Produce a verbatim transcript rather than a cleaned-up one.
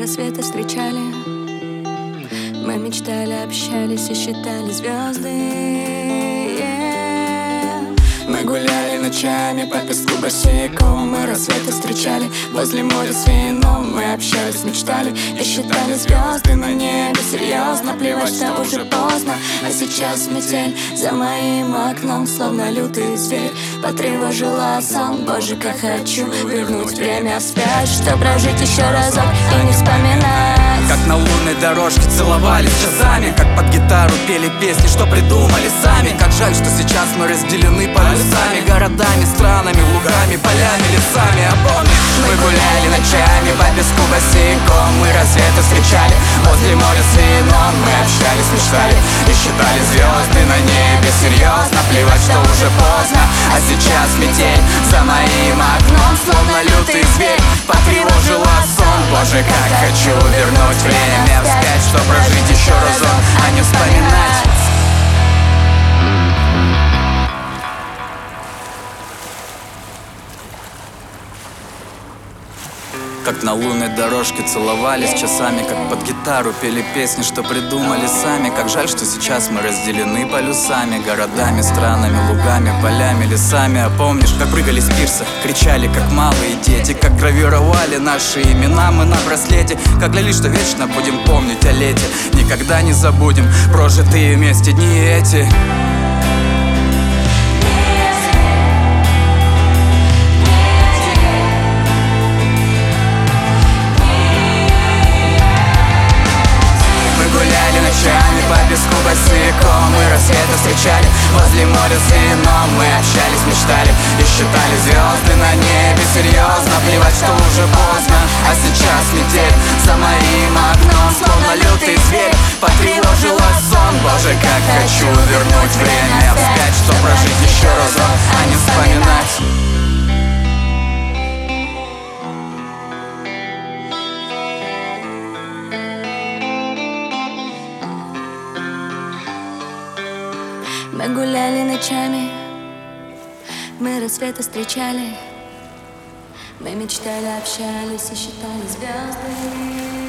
рассветы встречали, мы мечтали, общались и считали звезды. Мы гуляли ночами по песку босиком, мы рассветы встречали возле моря с вином. Мы общались, мечтали и считали звезды на небе. Серьезно, плевать, что уже поздно, а сейчас метель за моим окном, словно лютый зверь потревожила сон. Боже, как хочу вернуть время вспять, чтоб прожить еще разок и не вспоминать. Как на лунной дорожке целовались часами, как под гитару пели песни, что придумали сами. Как жаль, что сейчас мы разделены полюсами, городами, странами, лугами, полями, лесами. А помнишь, мы гуляли ночами по песку босиком, мы рассветы встречали возле моря с вином. Мы общались, мечтали и считали звезды на небе. Серьезно, плевать, что уже поздно, а сейчас метель за моим окном, словно лютый зверь потревожила сон. Боже, как хочу вернуть время вспять, чтоб прожить еще разок, а не вспоминать. Как на лунной дорожке целовались часами, как под гитару пели песни, что придумали сами. Как жаль, что сейчас мы разделены полюсами, городами, странами, лугами, полями, лесами. А помнишь, как прыгали с пирса, кричали, как малые дети, как гравировали наши имена мы на браслете, как клялись, что вечно будем помнить о лете, никогда не забудем прожитые вместе дни эти. По песку босиком мы рассветы встречали возле моря с вином. Мы общались, мечтали и считали звезды на небе. Серьезно, плевать, что уже поздно, а сейчас метель за моим окном, словно лютый зверь потревожила сон. Боже, как хочу вернуть время вспять, чтоб прожить еще разок, а не вспоминать. Мы гуляли ночами, мы рассветы встречали, мы мечтали, общались и считали звезды.